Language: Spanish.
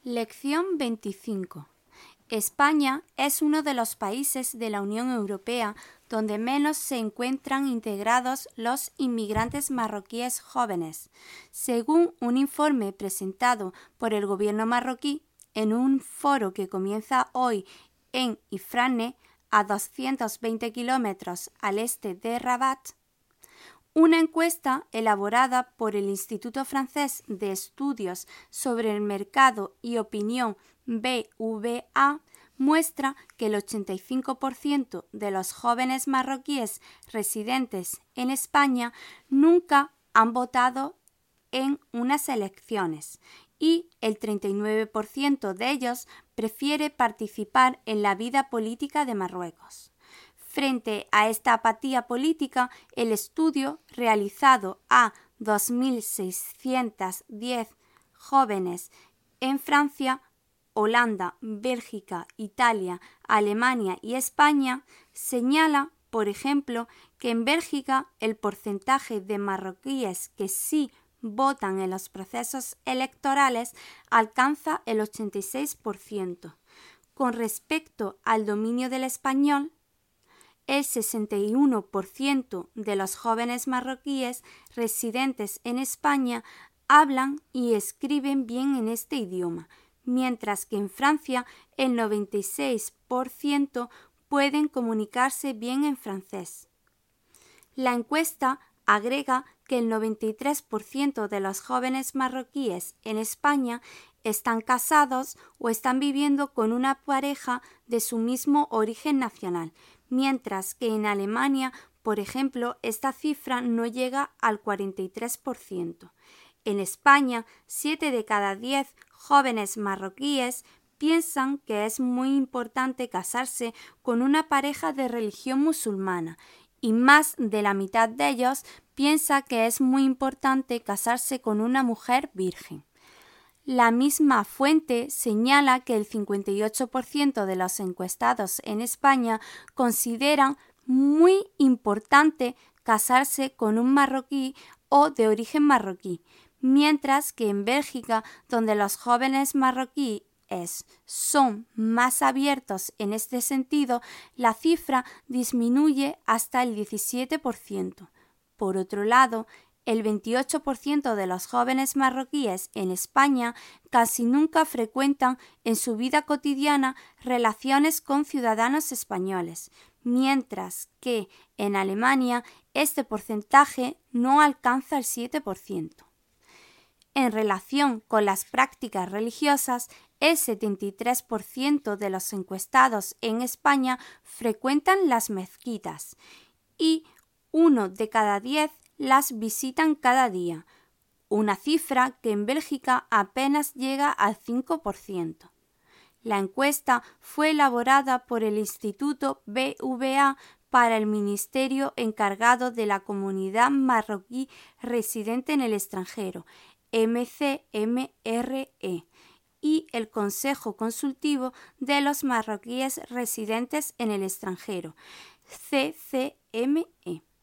Lección 25. España es uno de los países de la Unión Europea donde menos se encuentran integrados los inmigrantes marroquíes jóvenes, según un informe presentado por el gobierno marroquí en un foro que comienza hoy en Ifrane, a 220 kilómetros al este de Rabat. Una encuesta elaborada por el Instituto Francés de Estudios sobre el Mercado y Opinión BVA muestra que el 85% de los jóvenes marroquíes residentes en España nunca han votado en unas elecciones y el 39% de ellos prefiere participar en la vida política de Marruecos. Frente a esta apatía política, el estudio realizado a 2.610 jóvenes en Francia, Holanda, Bélgica, Italia, Alemania y España señala, por ejemplo, que en Bélgica el porcentaje de marroquíes que sí votan en los procesos electorales alcanza el 86%. Con respecto al dominio del español, el 61% de los jóvenes marroquíes residentes en España hablan y escriben bien en este idioma, mientras que en Francia el 96% pueden comunicarse bien en francés. La encuesta agrega que el 93% de los jóvenes marroquíes en España están casados o están viviendo con una pareja de su mismo origen nacional, mientras que en Alemania, por ejemplo, esta cifra no llega al 43%. En España, 7 de cada 10 jóvenes marroquíes piensan que es muy importante casarse con una pareja de religión musulmana y más de la mitad de ellos piensa que es muy importante casarse con una mujer virgen. La misma fuente señala que el 58% de los encuestados en España consideran muy importante casarse con un marroquí o de origen marroquí, mientras que en Bélgica, donde los jóvenes marroquíes son más abiertos en este sentido, la cifra disminuye hasta el 17%. Por otro lado, el 28% de los jóvenes marroquíes en España casi nunca frecuentan en su vida cotidiana relaciones con ciudadanos españoles, mientras que en Alemania este porcentaje no alcanza el 7%. En relación con las prácticas religiosas, el 73% de los encuestados en España frecuentan las mezquitas y 1 de cada 10 las visitan cada día, una cifra que en Bélgica apenas llega al 5%. La encuesta fue elaborada por el Instituto BVA para el Ministerio encargado de la Comunidad Marroquí residente en el extranjero, MCMRE, y el Consejo Consultivo de los Marroquíes residentes en el extranjero, CCME.